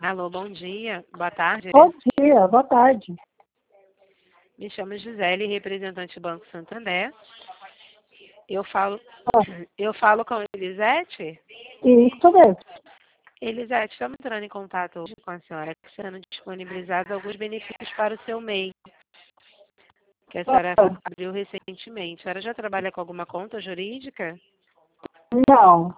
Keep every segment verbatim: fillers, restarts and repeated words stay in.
Alô, bom dia. Boa tarde. Bom dia, boa tarde. Me chamo Gisele, representante do Banco Santander. Eu falo, Ah, eu falo com a Elisete. isso mesmo. Elisete, estamos entrando em contato hoje com a senhora, que sendo disponibilizados alguns benefícios para o seu M E I, que a senhora Ah, abriu recentemente. A senhora já trabalha com alguma conta jurídica? não.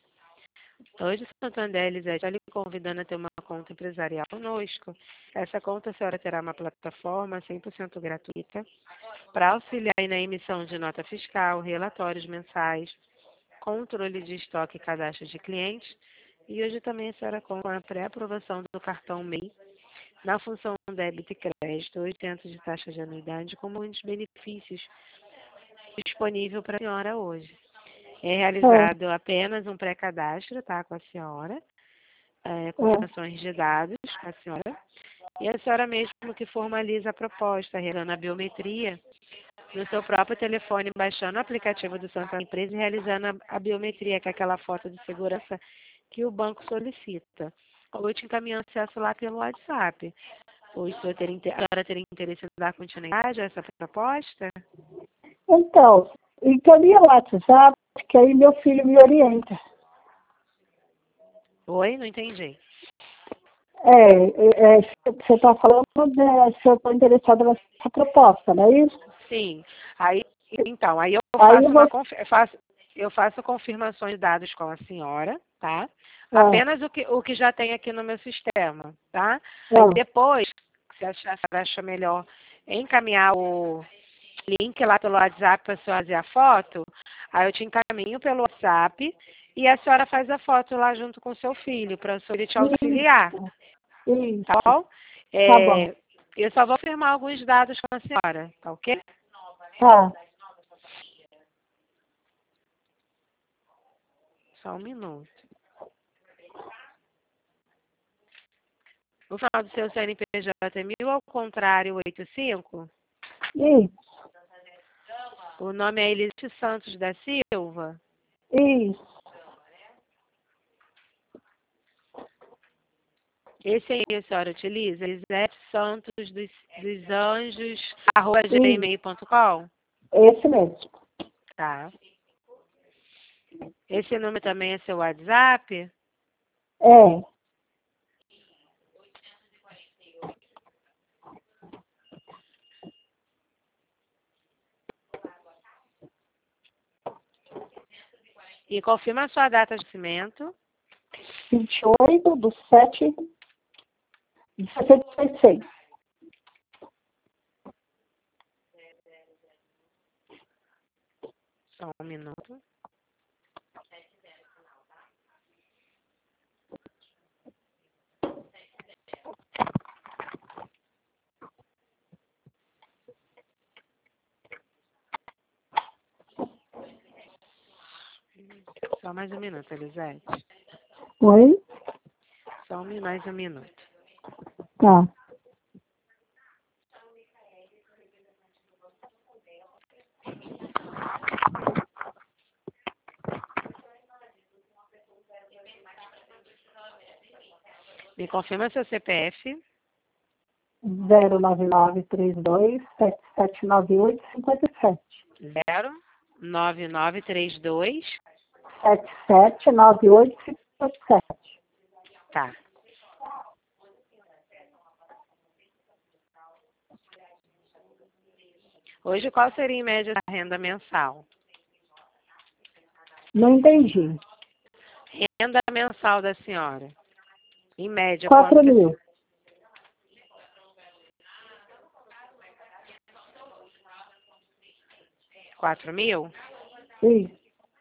Hoje, o Santander, Elisete, está lhe convidando a ter uma conta empresarial conosco. Essa conta, a senhora terá uma plataforma cem por cento gratuita para auxiliar aí na emissão de nota fiscal, relatórios mensais, controle de estoque e cadastro de clientes. E hoje também a senhora conta com a pré-aprovação do cartão M E I na função débito e crédito, oitenta de taxa de anuidade, como muitos benefícios disponível para a senhora hoje. É Ah, realizado apenas um pré-cadastro, tá, com a senhora, é, ah, confirmações de dados com a senhora, e a senhora mesmo que formaliza a proposta, realizando a biometria no seu próprio telefone, baixando o aplicativo do Santander Empresa e realizando a, a biometria, que é aquela foto de segurança que o banco solicita. Ou te encaminhando acesso lá pelo WhatsApp. Ou a senhora ter, inter- a senhora ter interesse em dar continuidade a essa proposta? então, encaminha o WhatsApp, que aí meu filho me orienta. Oi, não entendi. É, é, é, você está falando de, se eu estou interessada nessa proposta, não é isso? Sim. Aí, então, aí eu Aí faço uma você. confi- eu faço, eu faço confirmações de dados com a senhora, tá? Ah, Apenas o que, o que já tem aqui no meu sistema, tá? Aí ah, depois, se a senhora acha melhor encaminhar o link lá pelo WhatsApp para a senhora fazer a foto, aí eu te encaminho pelo WhatsApp e a senhora faz a foto lá junto com o seu filho, para o senhor te auxiliar, isso, tá isso. bom? Tá bom. É, eu só vou firmar alguns dados com a senhora, tá ok? Tá. Só um minuto. O final do seu C N P J é mil ao contrário oitenta e cinco. Isso, O nome é Elisete Santos da Silva. isso. Esse aí a senhora utiliza? Elisete Santos dos, dos Anjos, arroba Isso. gmail ponto com. Esse mesmo. Tá. Esse número também é seu WhatsApp? É. E confirma a sua data de nascimento. vinte e oito do sete de setenta e seis. Só um minuto. Só mais um minuto, Elisete. Oi? Só um, mais um minuto. Tá. Me confirma seu C P F. zero nove nove três dois sete sete nove oito cinco sete. Zero nove nove três dois. sete sete nove oito cinco sete. Tá. Hoje, qual seria em média a renda mensal? Não entendi. Renda mensal da senhora. Em média, quanto quatro que... mil. Quatro mil? Isso.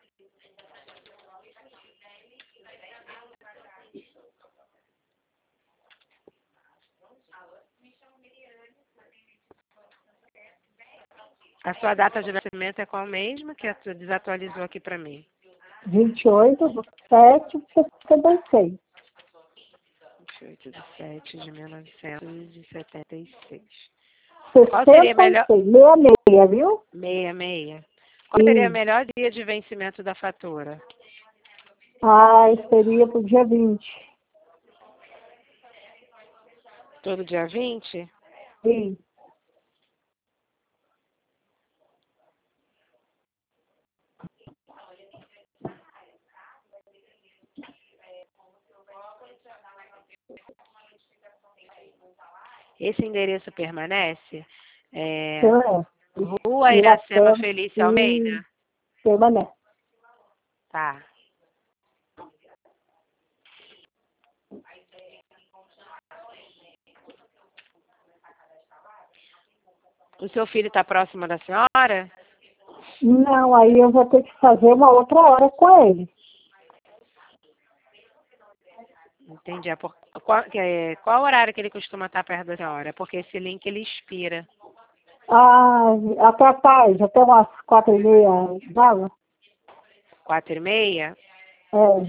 A sua data de nascimento é qual mesmo? Que a desatualizou aqui para mim. vinte e oito do sete de setenta e seis. vinte e oito de sete de mil novecentos e setenta e seis. Qual seria sessenta e melhor... seis. Meia meia, viu? Meia, meia. Qual seria o Isso. melhor dia de vencimento da fatura? Ah, seria pro dia vinte. Todo dia vinte? Sim. Esse endereço permanece? É, É. Rua Iracema Iracema Felícia e Almeida? permanece. Tá. O seu filho está próximo da senhora? Não, aí eu vou ter que fazer uma outra hora com ele. Entendi. É por, qual, é, qual horário que ele costuma estar perto da senhora? Porque esse link ele expira. Ah, até a tarde, até umas quatro e meia, dava? Quatro e meia? É.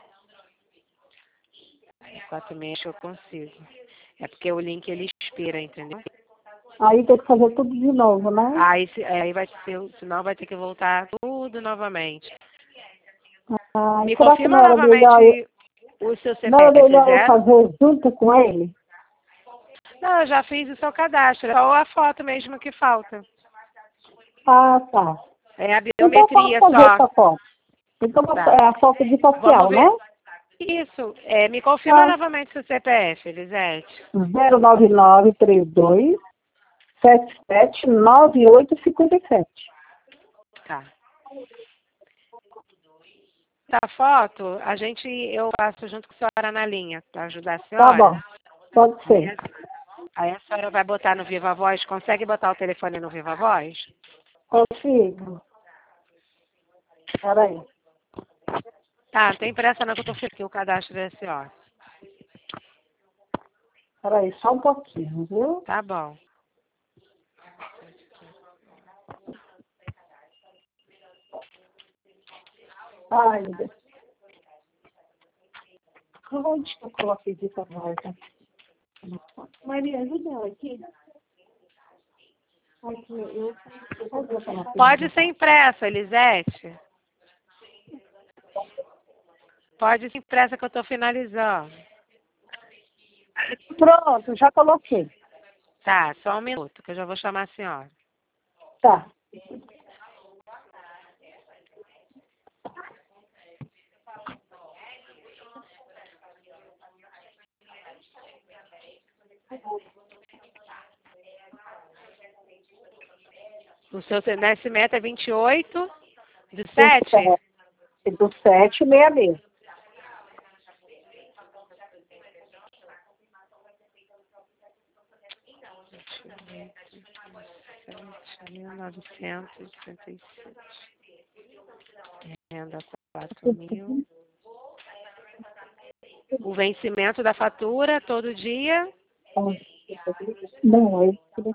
Quatro e meia acho que eu consigo. É porque o link ele expira, entendeu? Aí tem que fazer tudo de novo, né? Aí, se- aí vai ser, senão vai ter que voltar tudo novamente. Ah, Me será que confirma não era melhor, eu- novamente o seu não era C P F melhor eu zero? fazer junto com ele? Não, eu já fiz o seu cadastro. É só a foto mesmo que falta. Ah, tá. É a Então posso biometria fazer só. essa foto. Então Tá. é a foto de Vamos facial, né? ver. Isso. É, me confirma Tá. novamente seu C P F, Elisete. zero nove nove três dois sete sete nove oito cinco sete. Tá. A foto, a gente, eu faço junto com a senhora na linha, para ajudar a Tá bom. senhora. Pode Aí, ser. a- aí a senhora vai botar no Viva Voz. Consegue botar o telefone no Viva Voz? Consigo. Peraí. Tá, não tem pressa não que eu tô fazendo aqui o cadastro da senhora. Peraí, só um pouquinho, viu? Tá bom. Ai, meu Deus. Onde que eu coloquei de volta? Maria, ajuda ela aqui. Aqui, eu... eu vou botar na Pode frente. sem pressa, Elisete. Pode sem pressa que eu tô finalizando. Pronto, já coloquei. Tá, só um minuto que eu já vou chamar a senhora. Tá. O seu nascimento é vinte e oito do Do sete? sete, do sete, meia meia. mil novecentos e sessenta e sete. Renda quatro mil. O vencimento da fatura todo dia. Não, é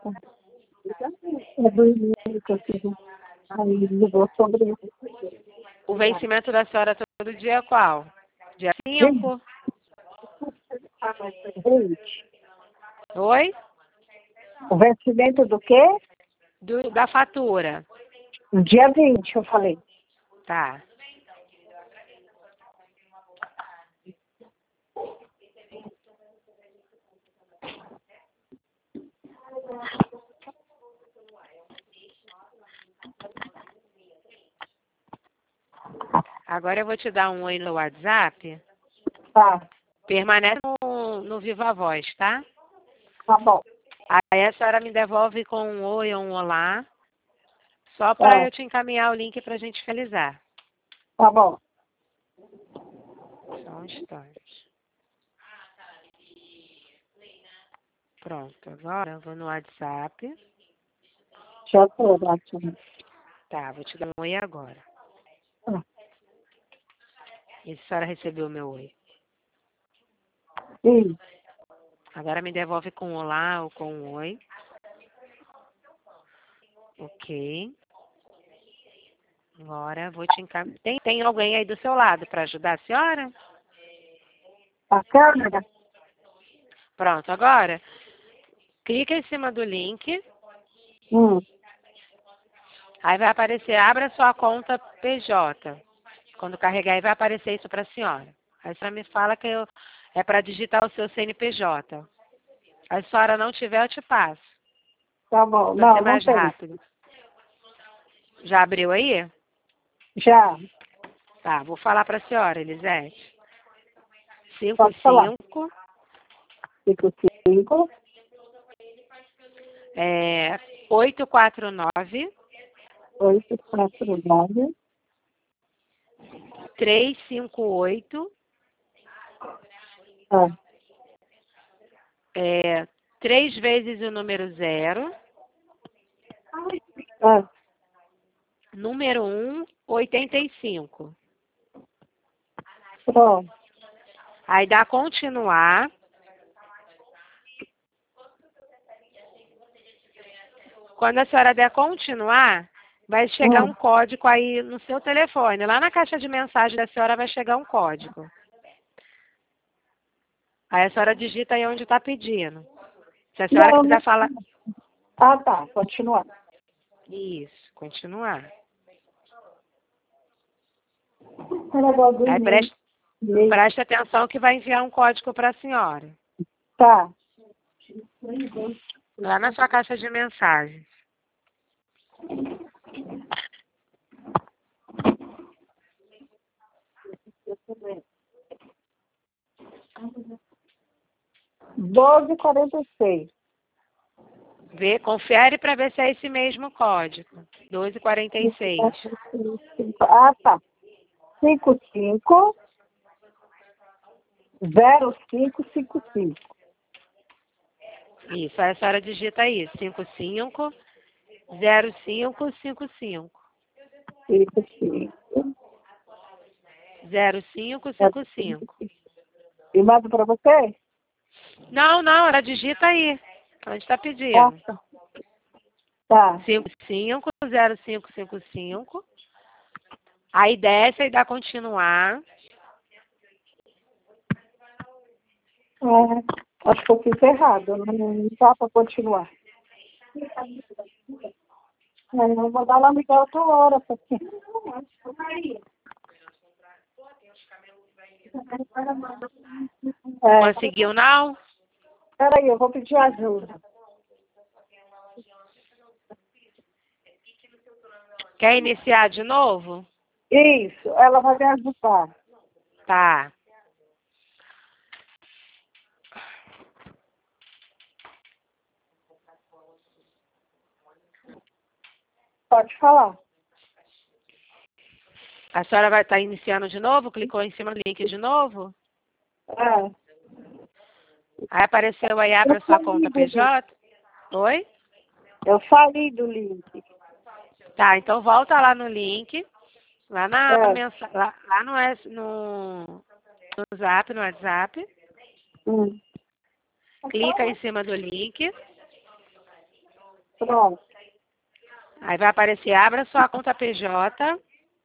é dois mil que eu fiz. Aí levou sobre isso. O vencimento da senhora todo dia é qual? Dia cinco? Oi? O vencimento do quê? Do, da fatura. Dia vinte, eu falei. Tá. Agora eu vou te dar um oi no WhatsApp. Tá, Permanece no, no Viva Voz, tá? tá bom. Aí a senhora me devolve com um oi ou um olá, só para Tá, eu te encaminhar o link para a gente finalizar. tá bom. Só um instante. Pronto, agora eu vou no WhatsApp. Já tô, Bratinho. Tá, vou te dar um oi agora. Tá. E a senhora recebeu o meu oi. Sim, Agora me devolve com um olá ou com um oi. Ok. Agora vou te encaminhar. Tem, tem alguém aí do seu lado para ajudar a senhora? a câmera? Pronto, agora clica em cima do link. Hum, Aí vai aparecer, abra sua conta P J. Quando carregar aí vai aparecer isso para a senhora. Aí a senhora me fala que eu, é para digitar o seu C N P J. A senhora não tiver, eu te passo. Tá bom. Pra Não, ser não mais tem. rápido. Já abriu aí? Já. Tá, vou falar para a senhora, Elisete. Cinco, Pode falar. cinco, Cinco, cinco, é, oito, quatro, nove, oito, quatro, nove, três, cinco, oito, ah, é, três vezes o número zero, ah, número um, oitenta e cinco. pronto. Aí dá continuar. Quando a senhora der continuar, vai chegar Hum. um código aí no seu telefone. Lá na caixa de mensagem da senhora vai chegar um código. Aí a senhora digita aí onde está pedindo. Se a senhora Não, quiser não. falar... Ah, tá. Continuar. Isso, continuar. Aí Aí preste, preste atenção que vai enviar um código para a senhora. Tá. Lá na sua caixa de mensagens. doze, quarenta e seis. Vê, confere para ver se é esse mesmo código. doze quarenta e seis. Ah, tá. cinco cinco, zero cinco cinco cinco. Isso, aí a senhora digita aí. cinco cinco, zero cinco cinco cinco. cinco cinco. zero cinco cinco cinco. E mando para você? Não, não, ela digita aí. Onde está pedindo? Nossa. Tá. cinco cinco, zero cinco cinco cinco. Aí desce e dá continuar. É, acho que eu fiz errado. Não, não dá para continuar. É, eu vou dar lá ligar outra hora. Porque... É, Conseguiu não? peraí, eu vou pedir ajuda. Quer iniciar de novo? Isso, ela vai me ajudar. Tá. Pode falar. A senhora vai estar iniciando de novo? Clicou em cima do link de novo? É. Aí apareceu aí, abre a sua conta P J? Oi? Eu saí do link. Tá, então volta lá no link, lá na É. mensa, lá, lá no, S- no, no Zap, no WhatsApp. Hum. Clica em cima do link. Pronto. Aí vai aparecer, abra sua conta P J.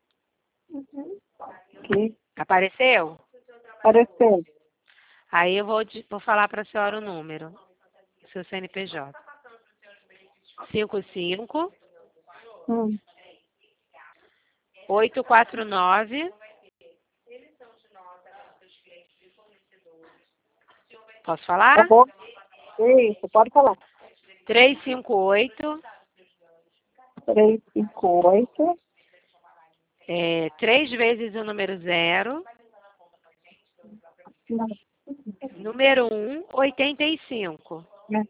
Aqui. Apareceu? Apareceu. Aí eu vou, di- vou falar para a senhora o número. Seu C N P J. cinco cinco, Hum. oito quatro nove. Posso falar? Tá bom? Isso, pode falar. três cinco oito, três cinco oito. é, três vezes o número zero, número um, oitenta e cinco.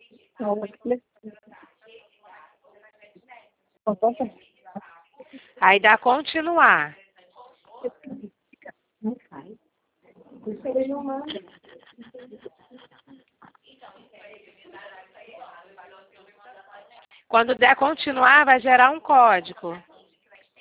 Aí dá continuar. Quando der continuar, vai gerar um código.